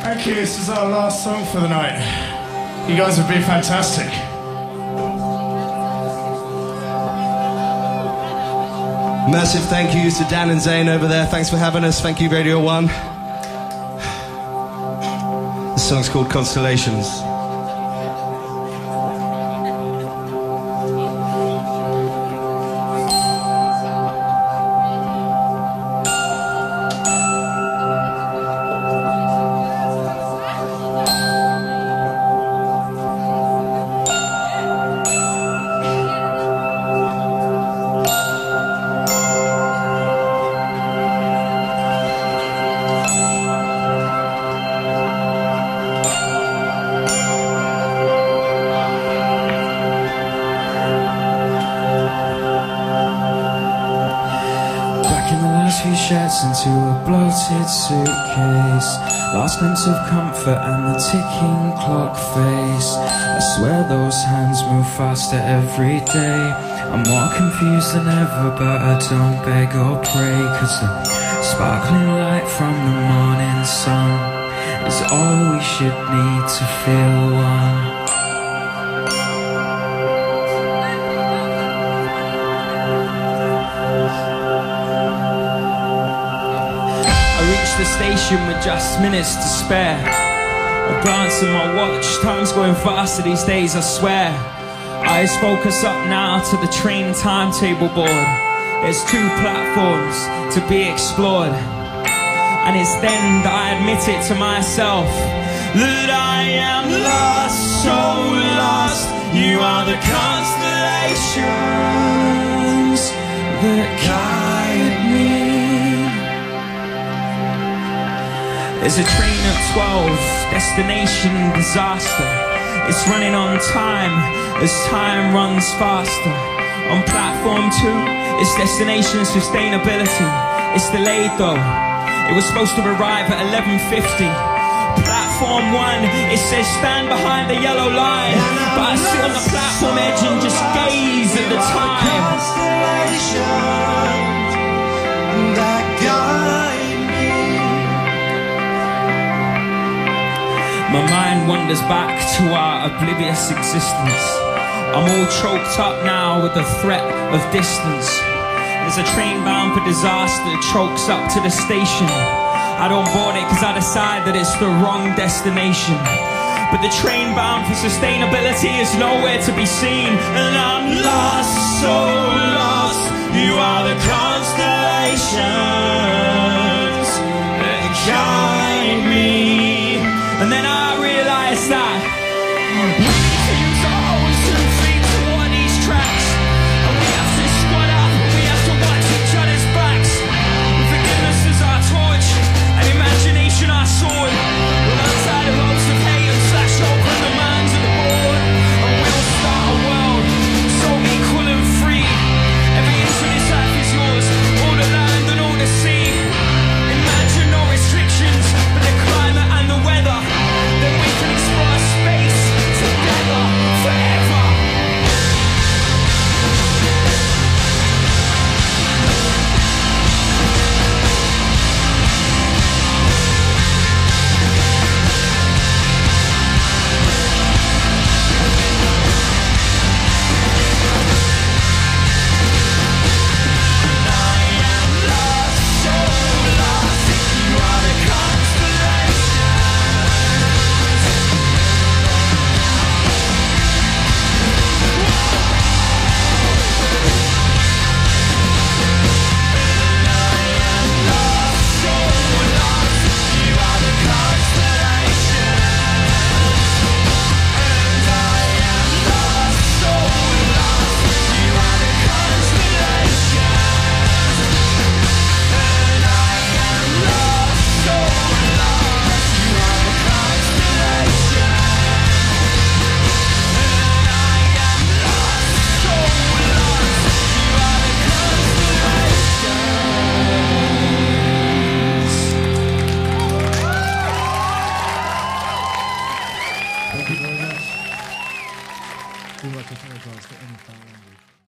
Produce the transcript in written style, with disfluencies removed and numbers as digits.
Thank you, this is our last song for the night. You guys have been fantastic. Massive thank yous to Dan and Zane over there. Thanks for having us. Thank you, Radio 1. This song's called Constellations. Into a bloated suitcase, last glimpse of comfort and the ticking clock face. I swear those hands move faster every day. I'm more confused than ever, but I don't beg or pray, 'cause the sparkling light from the morning sun is all we should need to feel one. The station with just minutes to spare. I glance at my watch, time's going faster these days, I swear. Eyes focus up now to the train timetable board. There's 2 platforms to be explored, and it's then that I admit it to myself that I am lost, so lost. You are the constellations that guide me. There's a train at 12, destination disaster. It's running on time as time runs faster. On platform 2, it's destination sustainability. It's delayed though, it was supposed to arrive at 11:50. Platform 1, it says stand behind the yellow line, but I sit on the platform edge and just gaze at the time. That guide me. My mind wanders back to our oblivious existence. I'm all choked up now with the threat of distance. There's a train bound for disaster, chokes up to the station. I don't board it 'cause I decide that it's the wrong destination. But the train bound for sustainability is nowhere to be seen, and I'm lost, so lost. You are the constellation